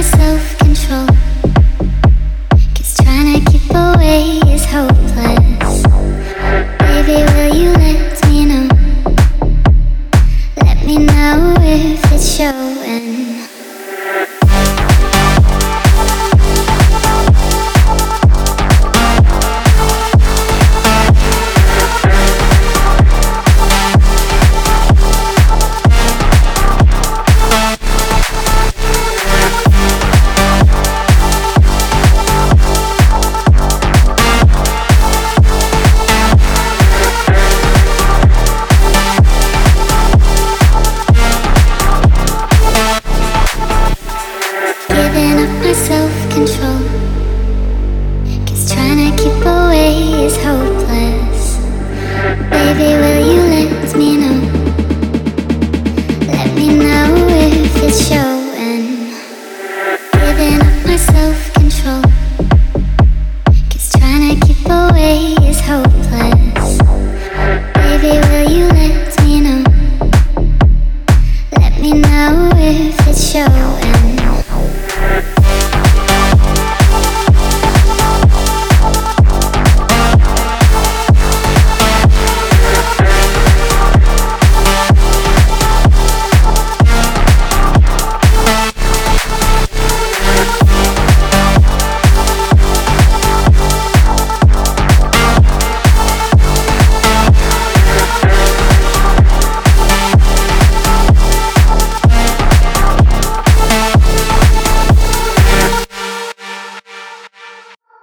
self-control, 'cause trying to keep away is hopeless. Baby, will you let me know? Let me know if it's showing. Self-control, 'cause trying to keep away is hopeless. Baby, will you let me know? Let me know if it's showing. Giving up my self-control, 'cause trying to keep away is hopeless. Baby, will you let me know? Let me know if it's showing.